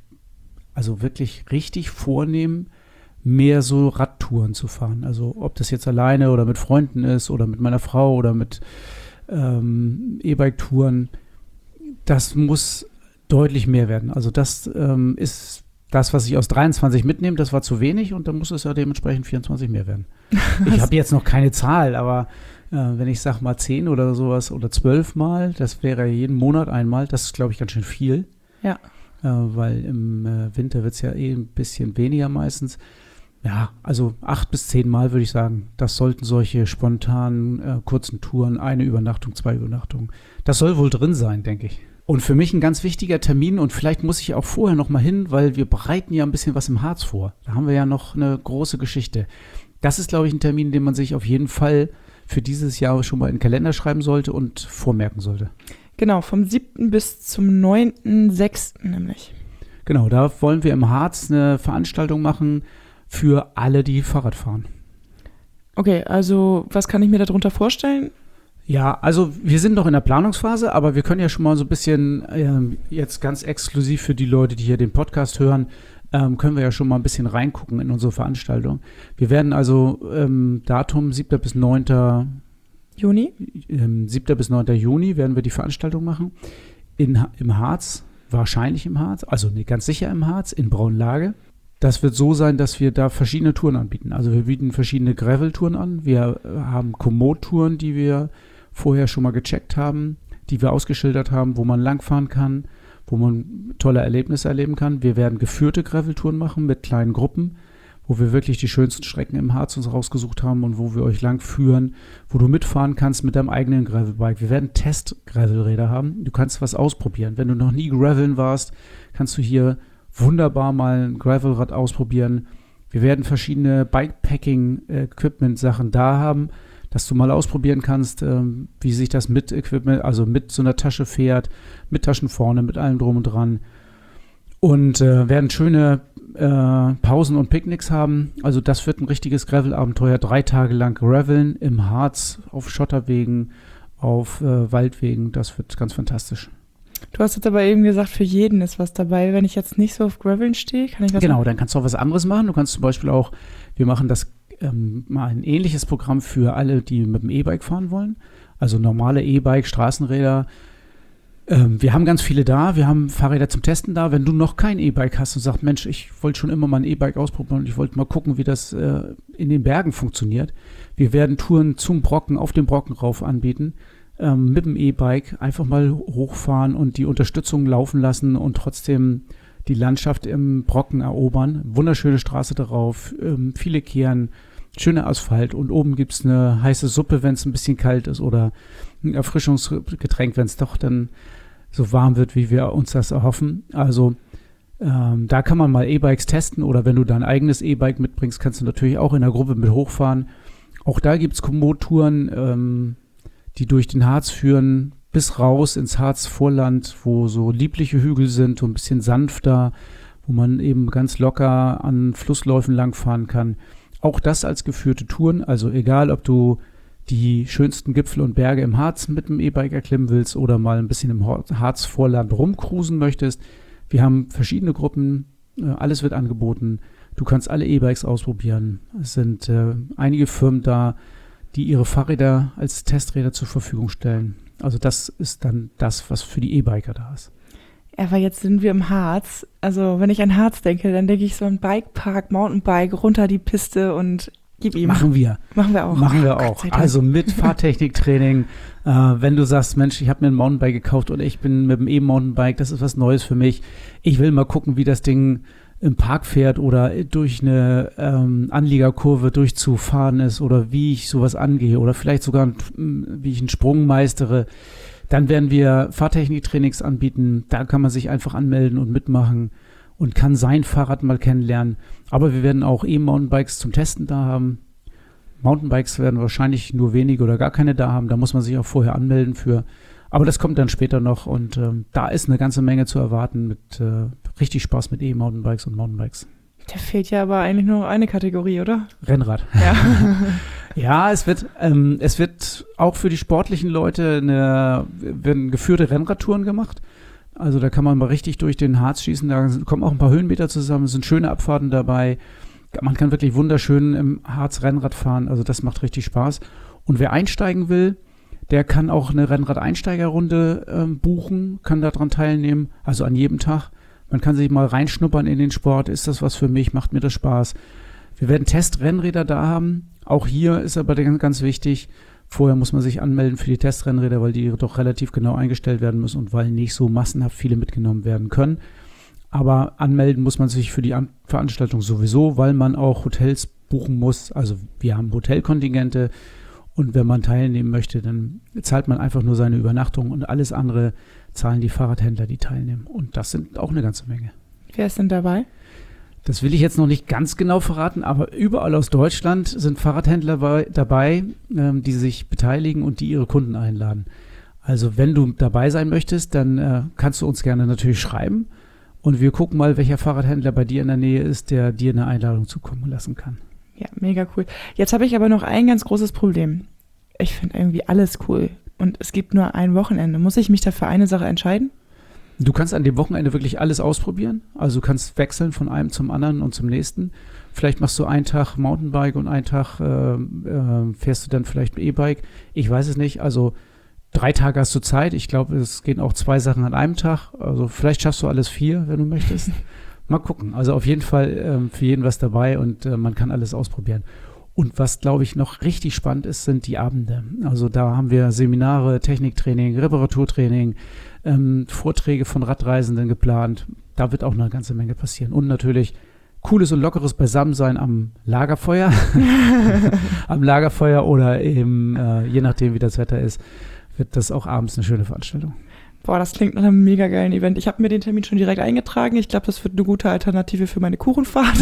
richtig vornehmen, mehr so Radtouren zu fahren. Also ob das jetzt alleine oder mit Freunden ist oder mit meiner Frau oder mit E-Bike-Touren. Das muss deutlich mehr werden. Also das ist das, was ich aus 23 mitnehme, das war zu wenig und dann muss es ja dementsprechend 24 mehr werden. Ich habe jetzt noch keine Zahl, aber wenn ich sage mal 10 oder sowas oder 12 Mal, das wäre jeden Monat einmal, das ist, glaube ich, ganz schön viel. Ja. Weil im Winter wird es ja ein bisschen weniger meistens. Ja, also 8 bis 10 Mal würde ich sagen, das sollten solche spontanen, kurzen Touren, eine Übernachtung, 2 Übernachtungen, das soll wohl drin sein, denke ich. Und für mich ein ganz wichtiger Termin und vielleicht muss ich auch vorher noch mal hin, weil wir bereiten ja ein bisschen was im Harz vor. Da haben wir ja noch eine große Geschichte. Das ist, glaube ich, ein Termin, den man sich auf jeden Fall für dieses Jahr schon mal in den Kalender schreiben sollte und vormerken sollte. Genau, vom 7. bis zum 9.6. nämlich. Genau, da wollen wir im Harz eine Veranstaltung machen für alle, die Fahrrad fahren. Okay, also was kann ich mir darunter vorstellen? Ja, also wir sind noch in der Planungsphase, aber wir können ja schon mal so ein bisschen jetzt ganz exklusiv für die Leute, die hier den Podcast hören, können wir ja schon mal ein bisschen reingucken in unsere Veranstaltung. Wir werden also Datum 7. bis 9. Juni? 7. bis 9. Juni werden wir die Veranstaltung machen. Im Harz, wahrscheinlich im Harz, also ganz sicher im Harz, in Braunlage. Das wird so sein, dass wir da verschiedene Touren anbieten. Also wir bieten verschiedene Gravel-Touren an. Wir haben Komoot-Touren, die wir vorher schon mal gecheckt haben, die wir ausgeschildert haben, wo man langfahren kann, wo man tolle Erlebnisse erleben kann. Wir werden geführte Gravel-Touren machen mit kleinen Gruppen, wo wir wirklich die schönsten Strecken im Harz uns rausgesucht haben und wo wir euch lang führen, wo du mitfahren kannst mit deinem eigenen Gravelbike. Wir werden Test-Gravelräder haben. Du kannst was ausprobieren. Wenn du noch nie graveln warst, kannst du hier wunderbar mal ein Gravelrad ausprobieren. Wir werden verschiedene Bikepacking-Equipment-Sachen da haben, dass du mal ausprobieren kannst, wie sich das mit Equipment, also mit so einer Tasche fährt, mit Taschen vorne, mit allem drum und dran. Und werden schöne Pausen und Picknicks haben. Also das wird ein richtiges Gravel-Abenteuer. 3 Tage lang Graveln im Harz, auf Schotterwegen, auf Waldwegen. Das wird ganz fantastisch. Du hast jetzt aber eben gesagt, für jeden ist was dabei. Wenn ich jetzt nicht so auf Graveln stehe, kann ich was Genau, machen? dann kannst du auch was anderes machen. Du kannst zum Beispiel auch, wir machen das mal ein ähnliches Programm für alle, die mit dem E-Bike fahren wollen. Also normale E-Bike, Straßenräder. Wir haben ganz viele da. Wir haben Fahrräder zum Testen da. Wenn du noch kein E-Bike hast und sagst, Mensch, ich wollte schon immer mal ein E-Bike ausprobieren und ich wollte mal gucken, wie das in den Bergen funktioniert. Wir werden Touren zum Brocken, auf dem Brocken rauf anbieten. Mit dem E-Bike einfach mal hochfahren und die Unterstützung laufen lassen und trotzdem die Landschaft im Brocken erobern. Wunderschöne Straße darauf, viele Kehren, schöner Asphalt und oben gibt es eine heiße Suppe, wenn es ein bisschen kalt ist oder ein Erfrischungsgetränk, wenn es doch dann so warm wird, wie wir uns das erhoffen. Also da kann man mal E-Bikes testen oder wenn du dein eigenes E-Bike mitbringst, kannst du natürlich auch in der Gruppe mit hochfahren. Auch da gibt es Komoot-Touren, die durch den Harz führen, bis raus ins Harzvorland, wo so liebliche Hügel sind, so ein bisschen sanfter, wo man eben ganz locker an Flussläufen langfahren kann. Auch das als geführte Touren, also egal, ob du die schönsten Gipfel und Berge im Harz mit dem E-Bike erklimmen willst oder mal ein bisschen im Harzvorland rumcruisen möchtest. Wir haben verschiedene Gruppen, alles wird angeboten. Du kannst alle E-Bikes ausprobieren. Es sind einige Firmen da, die ihre Fahrräder als Testräder zur Verfügung stellen. Also das ist dann das, was für die E-Biker da ist. Aber jetzt sind wir im Harz. Also wenn ich an Harz denke, dann denke ich so an Bikepark, Mountainbike, runter die Piste und gib ihm. Machen wir. Machen wir auch. Machen wir Gott auch. sei Dank. Also mit Fahrtechniktraining. Wenn du sagst, Mensch, ich habe mir ein Mountainbike gekauft oder ich bin mit dem E-Mountainbike, das ist was Neues für mich. Ich will mal gucken, wie das Ding im Park fährt oder durch eine Anliegerkurve durchzufahren ist oder wie ich sowas angehe oder vielleicht sogar wie ich einen Sprung meistere, dann werden wir Fahrtechniktrainings anbieten. Da kann man sich einfach anmelden und mitmachen und kann sein Fahrrad mal kennenlernen. Aber wir werden auch E-Mountainbikes zum Testen da haben. Mountainbikes werden wahrscheinlich nur wenige oder gar keine da haben. Da muss man sich auch vorher anmelden für. Aber das kommt dann später noch und da ist eine ganze Menge zu erwarten mit richtig Spaß mit E-Mountainbikes und Mountainbikes. Da fehlt ja aber eigentlich nur eine Kategorie, oder? Rennrad. Ja. Ja, es wird auch für die sportlichen Leute werden geführte Rennradtouren gemacht. Also da kann man mal richtig durch den Harz schießen. Da kommen auch ein paar Höhenmeter zusammen. Es sind schöne Abfahrten dabei. Man kann wirklich wunderschön im Harz Rennrad fahren. Also das macht richtig Spaß. Und wer einsteigen will, der kann auch eine Rennrad-Einsteigerrunde buchen, kann daran teilnehmen, also an jedem Tag. Man kann sich mal reinschnuppern in den Sport. Ist das was für mich? Macht mir das Spaß? Wir werden Testrennräder da haben. Auch hier ist aber ganz wichtig, vorher muss man sich anmelden für die Testrennräder, weil die doch relativ genau eingestellt werden müssen und weil nicht so massenhaft viele mitgenommen werden können. Aber anmelden muss man sich für die Veranstaltung sowieso, weil man auch Hotels buchen muss. Also wir haben Hotelkontingente. Und wenn man teilnehmen möchte, dann zahlt man einfach nur seine Übernachtung und alles andere zahlen die Fahrradhändler, die teilnehmen. Und das sind auch eine ganze Menge. Wer ist denn dabei? Das will ich jetzt noch nicht ganz genau verraten, aber überall aus Deutschland sind Fahrradhändler dabei, die sich beteiligen und die ihre Kunden einladen. Also wenn du dabei sein möchtest, dann kannst du uns gerne natürlich schreiben und wir gucken mal, welcher Fahrradhändler bei dir in der Nähe ist, der dir eine Einladung zukommen lassen kann. Ja, mega cool. Jetzt habe ich aber noch ein ganz großes Problem. Ich finde irgendwie alles cool und es gibt nur ein Wochenende. Muss ich mich dafür eine Sache entscheiden? Du kannst an dem Wochenende wirklich alles ausprobieren. Also du kannst wechseln von einem zum anderen und zum nächsten. Vielleicht machst du einen Tag Mountainbike und einen Tag fährst du dann vielleicht ein E-Bike. Ich weiß es nicht. Also 3 Tage hast du Zeit. Ich glaube, es gehen auch 2 Sachen an einem Tag. Also vielleicht schaffst du alles 4, wenn du möchtest. Mal gucken. Also auf jeden Fall für jeden was dabei und man kann alles ausprobieren. Und was, glaube ich, noch richtig spannend ist, sind die Abende. Also da haben wir Seminare, Techniktraining, Reparaturtraining, Vorträge von Radreisenden geplant. Da wird auch eine ganze Menge passieren. Und natürlich cooles und lockeres Beisammensein am Lagerfeuer. Am Lagerfeuer oder eben, je nachdem wie das Wetter ist, wird das auch abends eine schöne Veranstaltung. Boah, das klingt nach einem mega geilen Event. Ich habe mir den Termin schon direkt eingetragen. Ich glaube, das wird eine gute Alternative für meine Kuchenfahrt.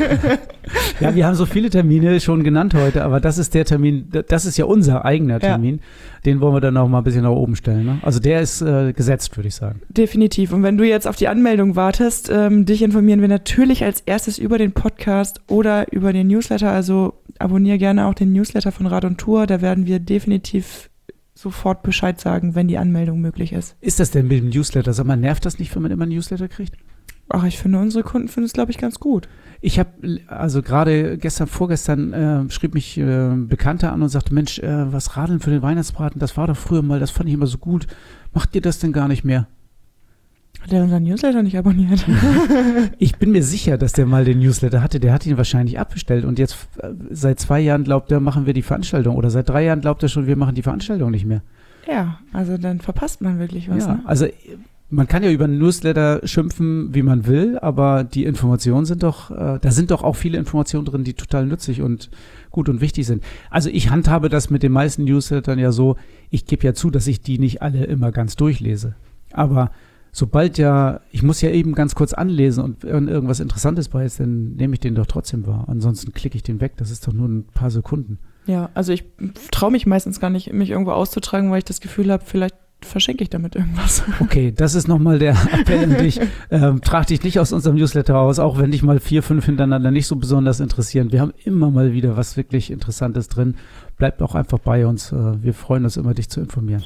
Ja, wir haben so viele Termine schon genannt heute, aber das ist der Termin, das ist ja unser eigener Termin. Ja. Den wollen wir dann noch mal ein bisschen nach oben stellen. Ne? Also der ist gesetzt, würde ich sagen. Definitiv. Und wenn du jetzt auf die Anmeldung wartest, dich informieren wir natürlich als erstes über den Podcast oder über den Newsletter. Also abonniere gerne auch den Newsletter von Rad und Tour. Da werden wir definitiv sofort Bescheid sagen, wenn die Anmeldung möglich ist. Ist das denn mit dem Newsletter? Sag mal, nervt das nicht, wenn man immer einen Newsletter kriegt? Ach, ich finde, unsere Kunden finden es, glaube ich, ganz gut. Ich habe, also gerade vorgestern schrieb mich Bekannter an und sagte, Mensch, was Radeln für den Weihnachtsbraten, das war doch früher mal, das fand ich immer so gut. Macht ihr das denn gar nicht mehr? Hat der unseren Newsletter nicht abonniert? Ich bin mir sicher, dass der mal den Newsletter hatte. Der hat ihn wahrscheinlich abbestellt. Und jetzt seit 2 Jahren glaubt er, machen wir die Veranstaltung. Oder seit 3 Jahren glaubt er schon, wir machen die Veranstaltung nicht mehr. Ja, also dann verpasst man wirklich was. Ja, ne? Also man kann ja über einen Newsletter schimpfen, wie man will, aber die Informationen sind doch, da sind doch auch viele Informationen drin, die total nützlich und gut und wichtig sind. Also ich handhabe das mit den meisten Newslettern ja so, ich gebe ja zu, dass ich die nicht alle immer ganz durchlese. Aber sobald ich muss ja eben ganz kurz anlesen und wenn irgendwas Interessantes bei ist, dann nehme ich den doch trotzdem wahr. Ansonsten klicke ich den weg, das ist doch nur ein paar Sekunden. Ja, also ich traue mich meistens gar nicht, mich irgendwo auszutragen, weil ich das Gefühl habe, vielleicht verschenke ich damit irgendwas. Okay, das ist nochmal der Appell an dich. Trag dich nicht aus unserem Newsletter aus, auch wenn dich mal 4, 5 hintereinander nicht so besonders interessieren. Wir haben immer mal wieder was wirklich Interessantes drin. Bleibt auch einfach bei uns. Wir freuen uns immer, dich zu informieren.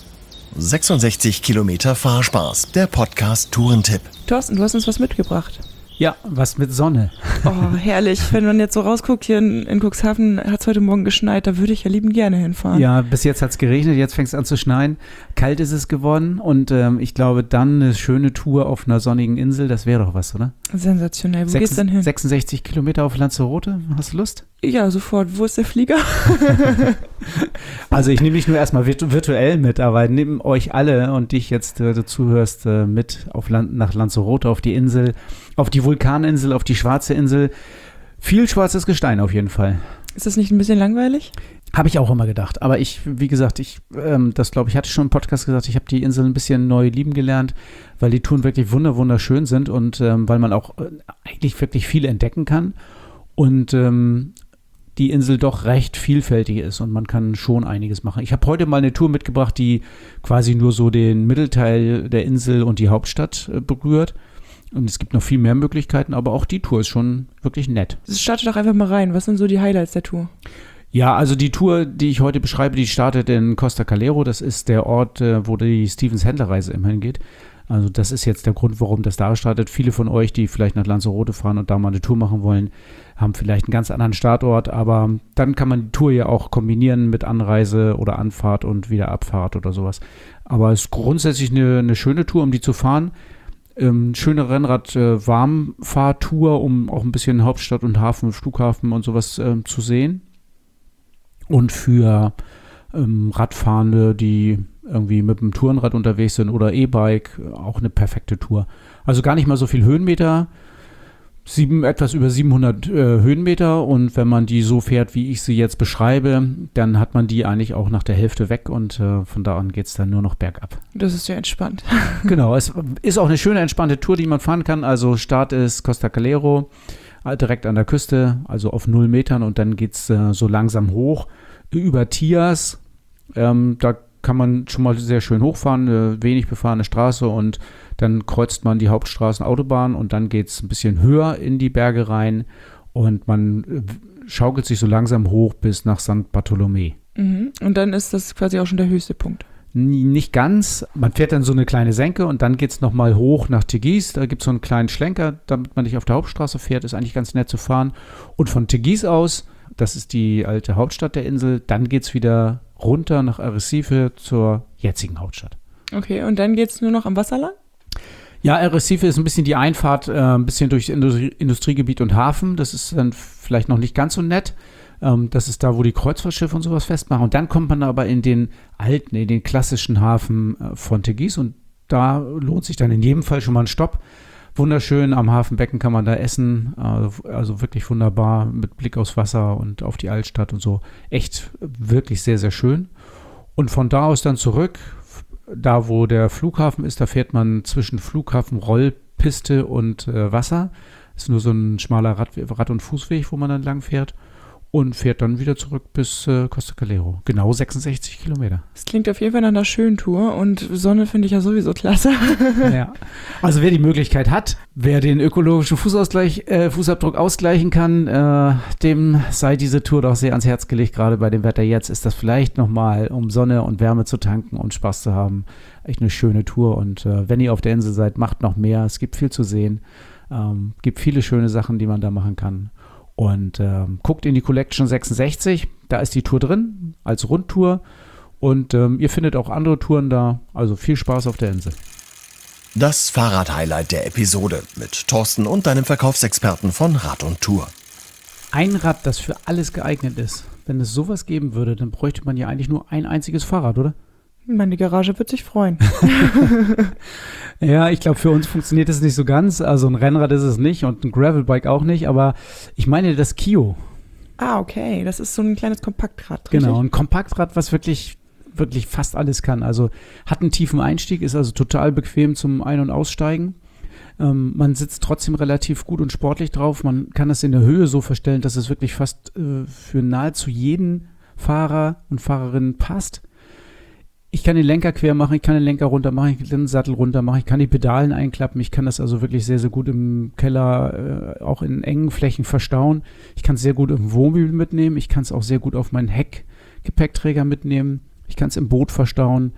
66 Kilometer Fahrspaß, der Podcast Tourentipp. Thorsten, du hast uns was mitgebracht. Ja, was mit Sonne. Oh, herrlich. Wenn man jetzt so rausguckt, hier in Cuxhaven hat es heute Morgen geschneit, da würde ich ja liebend gerne hinfahren. Ja, bis jetzt hat es geregnet, jetzt fängt es an zu schneien. Kalt ist es geworden und ich glaube, dann eine schöne Tour auf einer sonnigen Insel, das wäre doch was, oder? Sensationell. Wo geht's denn hin? 66 Kilometer auf Lanzarote, hast du Lust? Ja, sofort. Wo ist der Flieger? Also ich nehme dich nur erstmal virtuell mit, aber nehme euch alle und dich jetzt, du zuhörst, mit nach Lanzarote, auf die Insel, auf die Vulkaninsel, auf die Schwarze Insel. Viel schwarzes Gestein auf jeden Fall. Ist das nicht ein bisschen langweilig? Habe ich auch immer gedacht. Aber wie gesagt, das glaube ich, hatte ich schon im Podcast gesagt, ich habe die Insel ein bisschen neu lieben gelernt, weil die Touren wirklich wunderschön sind und weil man auch eigentlich wirklich viel entdecken kann und die Insel doch recht vielfältig ist und man kann schon einiges machen. Ich habe heute mal eine Tour mitgebracht, die quasi nur so den Mittelteil der Insel und die Hauptstadt berührt. Und es gibt noch viel mehr Möglichkeiten, aber auch die Tour ist schon wirklich nett. Starte doch einfach mal rein. Was sind so die Highlights der Tour? Ja, also die Tour, die ich heute beschreibe, die startet in Costa Calero. Das ist der Ort, wo die Stevens-Händler-Reise immer hingeht. Also das ist jetzt der Grund, warum das da startet. Viele von euch, die vielleicht nach Lanzarote fahren und da mal eine Tour machen wollen, haben vielleicht einen ganz anderen Startort. Aber dann kann man die Tour ja auch kombinieren mit Anreise oder Anfahrt und wieder Abfahrt oder sowas. Aber es ist grundsätzlich eine schöne Tour, um die zu fahren. Schöne Rennrad-Warmfahrtour, um auch ein bisschen Hauptstadt und Hafen, Flughafen und sowas zu sehen. Und für Radfahrende, die irgendwie mit dem Tourenrad unterwegs sind oder E-Bike, auch eine perfekte Tour. Also gar nicht mal so viel Höhenmeter, etwas über 700 Höhenmeter und wenn man die so fährt, wie ich sie jetzt beschreibe, dann hat man die eigentlich auch nach der Hälfte weg und von da an geht es dann nur noch bergab. Das ist ja entspannt. Genau, es ist auch eine schöne, entspannte Tour, die man fahren kann. Also Start ist Costa Calero, direkt an der Küste, also auf 0 Metern und dann geht es so langsam hoch über Tias. Da kann man schon mal sehr schön hochfahren, eine wenig befahrene Straße und dann kreuzt man die Hauptstraßenautobahn und dann geht es ein bisschen höher in die Berge rein und man schaukelt sich so langsam hoch bis nach St. Bartolomé. Mhm. Und dann ist das quasi auch schon der höchste Punkt. Nicht ganz. Man fährt dann so eine kleine Senke und dann geht es nochmal hoch nach Teguise. Da gibt es so einen kleinen Schlenker, damit man nicht auf der Hauptstraße fährt. Ist eigentlich ganz nett zu fahren. Und von Teguise aus, das ist die alte Hauptstadt der Insel, dann geht es wieder runter nach Arrecife zur jetzigen Hauptstadt. Okay, und dann geht es nur noch am Wasser lang? Ja, Arrecife ist ein bisschen die Einfahrt, ein bisschen durchs Industriegebiet und Hafen. Das ist dann vielleicht noch nicht ganz so nett. Das ist da, wo die Kreuzfahrtschiffe und sowas festmachen. Und dann kommt man aber in den klassischen Hafen von Teguise. Und da lohnt sich dann in jedem Fall schon mal ein Stopp, Wunderschön, am Hafenbecken kann man da essen, also wirklich wunderbar mit Blick aufs Wasser und auf die Altstadt und so. Echt wirklich sehr, sehr schön. Und von da aus dann zurück, da wo der Flughafen ist, da fährt man zwischen Flughafen, Rollpiste und Wasser. Ist nur so ein schmaler Rad- und Fußweg, wo man dann lang fährt. Und fährt dann wieder zurück bis Costa Calero. Genau 66 Kilometer. Das klingt auf jeden Fall nach einer schönen Tour und Sonne finde ich ja sowieso klasse. Ja. Also wer die Möglichkeit hat, wer den ökologischen Fußabdruck ausgleichen kann, dem sei diese Tour doch sehr ans Herz gelegt. Gerade bei dem Wetter jetzt ist das vielleicht nochmal, um Sonne und Wärme zu tanken und Spaß zu haben, echt eine schöne Tour. Und wenn ihr auf der Insel seid, macht noch mehr. Es gibt viel zu sehen. Gibt viele schöne Sachen, die man da machen kann. Und guckt in die Collection 66, da ist die Tour drin, als Rundtour. Und ihr findet auch andere Touren da, also viel Spaß auf der Insel. Das Fahrrad-Highlight der Episode mit Thorsten und deinem Verkaufsexperten von Rad und Tour. Ein Rad, das für alles geeignet ist. Wenn es sowas geben würde, dann bräuchte man ja eigentlich nur ein einziges Fahrrad, oder? Meine Garage wird sich freuen. Ja, ich glaube, für uns funktioniert das nicht so ganz. Also ein Rennrad ist es nicht und ein Gravelbike auch nicht. Aber ich meine das Kio. Ah, okay. Das ist so ein kleines Kompaktrad. Genau, richtig? ein Kompaktrad, was wirklich fast alles kann. Also hat einen tiefen Einstieg, ist also total bequem zum Ein- und Aussteigen. Man sitzt trotzdem relativ gut und sportlich drauf. Man kann es in der Höhe so verstellen, dass es wirklich fast für nahezu jeden Fahrer und Fahrerin passt. Ich kann den Lenker quer machen, ich kann den Lenker runter machen, ich kann den Sattel runter machen, ich kann die Pedalen einklappen. Ich kann das also wirklich sehr, sehr gut im Keller, auch in engen Flächen verstauen. Ich kann es sehr gut im Wohnmobil mitnehmen. Ich kann es auch sehr gut auf meinen Heckgepäckträger mitnehmen. Ich kann es im Boot verstauen.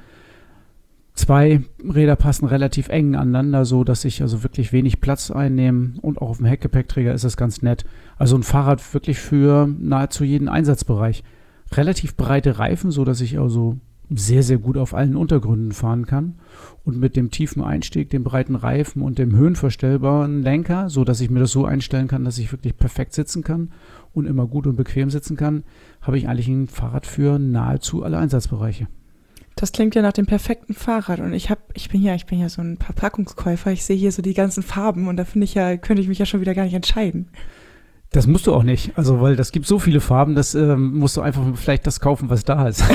2 Räder passen relativ eng aneinander, so dass ich also wirklich wenig Platz einnehme. Und auch auf dem Heckgepäckträger ist das ganz nett. Also ein Fahrrad wirklich für nahezu jeden Einsatzbereich. Relativ breite Reifen, so dass ich also sehr, sehr gut auf allen Untergründen fahren kann. Und mit dem tiefen Einstieg, dem breiten Reifen und dem höhenverstellbaren Lenker, so dass ich mir das so einstellen kann, dass ich wirklich perfekt sitzen kann und immer gut und bequem sitzen kann, habe ich eigentlich ein Fahrrad für nahezu alle Einsatzbereiche. Das klingt ja nach dem perfekten Fahrrad. Und ich bin ja so ein Verpackungskäufer. Ich sehe hier so die ganzen Farben und da könnte ich mich ja schon wieder gar nicht entscheiden. Das musst du auch nicht, also weil das gibt so viele Farben, das musst du einfach vielleicht das kaufen, was da ist.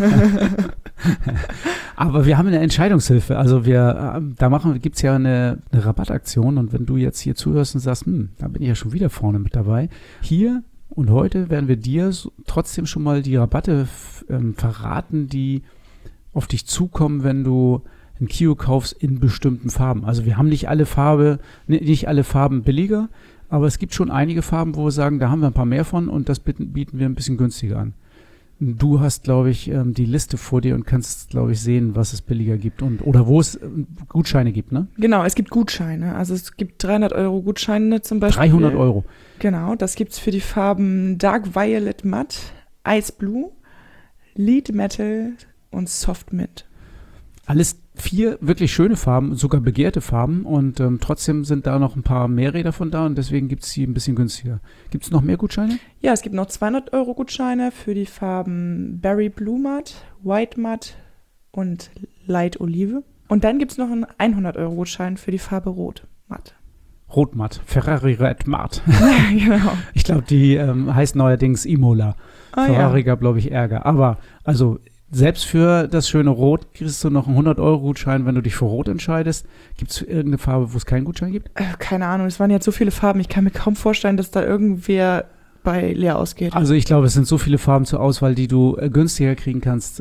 Aber wir haben eine Entscheidungshilfe, also gibt es ja eine Rabattaktion und wenn du jetzt hier zuhörst und sagst, da bin ich ja schon wieder vorne mit dabei, hier und heute werden wir dir trotzdem schon mal die Rabatte verraten, die auf dich zukommen, wenn du ein Kio kaufst in bestimmten Farben. Also wir haben nicht alle Farben billiger, aber es gibt schon einige Farben, wo wir sagen, da haben wir ein paar mehr von und das bieten wir ein bisschen günstiger an. Du hast, glaube ich, die Liste vor dir und kannst, glaube ich, sehen, was es billiger gibt oder wo es Gutscheine gibt, ne? Genau, es gibt Gutscheine. Also es gibt 300 € Gutscheine zum Beispiel. 300 €? Genau, das gibt es für die Farben Dark Violet Matte, Ice Blue, Lead Metal und Soft Mint. Alles 4 wirklich schöne Farben, sogar begehrte Farben und trotzdem sind da noch ein paar mehr Räder von da und deswegen gibt es sie ein bisschen günstiger. Gibt es noch mehr Gutscheine? Ja, es gibt noch 200 € Gutscheine für die Farben Berry Blue Matte, White Matte und Light Olive. Und dann gibt es noch einen 100 € Gutschein für die Farbe Rot Matt. Rot Matt, Ferrari Red Matt. Genau. Ich glaube, die heißt neuerdings Imola. Ferrari gab, glaube ich, Ärger. Aber also selbst für das schöne Rot kriegst du noch einen 100 € Gutschein, wenn du dich für Rot entscheidest. Gibt es irgendeine Farbe, wo es keinen Gutschein gibt? Keine Ahnung, es waren jetzt so viele Farben. Ich kann mir kaum vorstellen, dass da irgendwer bei leer ausgeht. Also ich glaube, es sind so viele Farben zur Auswahl, die du günstiger kriegen kannst.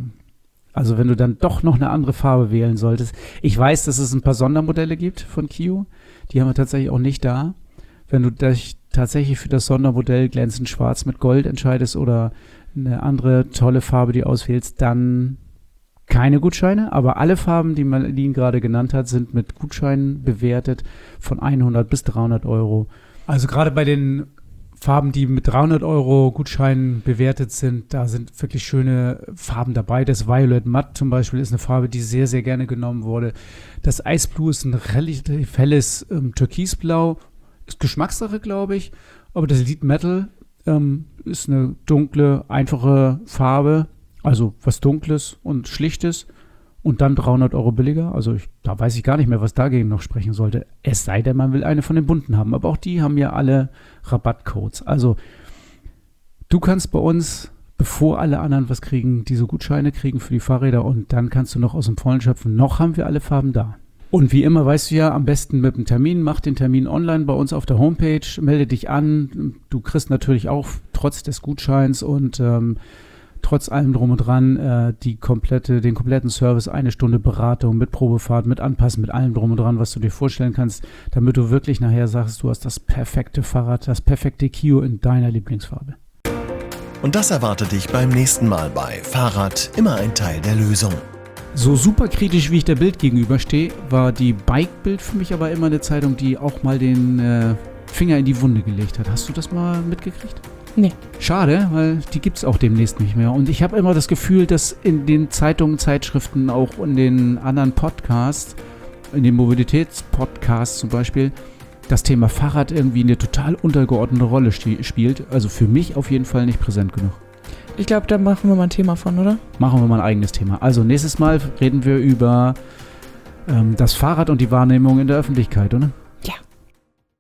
Also wenn du dann doch noch eine andere Farbe wählen solltest. Ich weiß, dass es ein paar Sondermodelle gibt von Kio. Die haben wir tatsächlich auch nicht da. Wenn du dich tatsächlich für das Sondermodell glänzend schwarz mit Gold entscheidest oder eine andere tolle Farbe, die auswählst, dann keine Gutscheine, aber alle Farben, die Marlene gerade genannt hat, sind mit Gutscheinen bewertet von 100 bis 300 €. Also gerade bei den Farben, die mit 300 € Gutscheinen bewertet sind, da sind wirklich schöne Farben dabei. Das Violet Matte zum Beispiel ist eine Farbe, die sehr, sehr gerne genommen wurde. Das Ice Blue ist ein relativ helles Türkisblau, ist Geschmackssache, glaube ich, aber das Lead Metal ist eine dunkle, einfache Farbe, also was Dunkles und Schlichtes und dann 300 Euro billiger. Also da weiß ich gar nicht mehr, was dagegen noch sprechen sollte. Es sei denn, man will eine von den bunten haben. Aber auch die haben ja alle Rabattcodes. Also du kannst bei uns, bevor alle anderen was kriegen, diese Gutscheine kriegen für die Fahrräder und dann kannst du noch aus dem Vollen schöpfen. Noch haben wir alle Farben da. Und wie immer weißt du ja, am besten mit einem Termin, mach den Termin online bei uns auf der Homepage, melde dich an. Du kriegst natürlich auch trotz des Gutscheins und trotz allem drum und dran den kompletten Service, 1 Stunde Beratung mit Probefahrt, mit Anpassen, mit allem drum und dran, was du dir vorstellen kannst, damit du wirklich nachher sagst, du hast das perfekte Fahrrad, das perfekte Kio in deiner Lieblingsfarbe. Und das erwartet dich beim nächsten Mal bei Fahrrad, immer ein Teil der Lösung. So super kritisch, wie ich der Bild gegenüberstehe, war die Bike-Bild für mich aber immer eine Zeitung, die auch mal den Finger in die Wunde gelegt hat. Hast du das mal mitgekriegt? Nee. Schade, weil die gibt es auch demnächst nicht mehr. Und ich habe immer das Gefühl, dass in den Zeitungen, Zeitschriften, auch in den anderen Podcasts, in den Mobilitätspodcasts zum Beispiel, das Thema Fahrrad irgendwie eine total untergeordnete Rolle spielt. Also für mich auf jeden Fall nicht präsent genug. Ich glaube, da machen wir mal ein Thema von, oder? Machen wir mal ein eigenes Thema. Also nächstes Mal reden wir über das Fahrrad und die Wahrnehmung in der Öffentlichkeit, oder? Ja.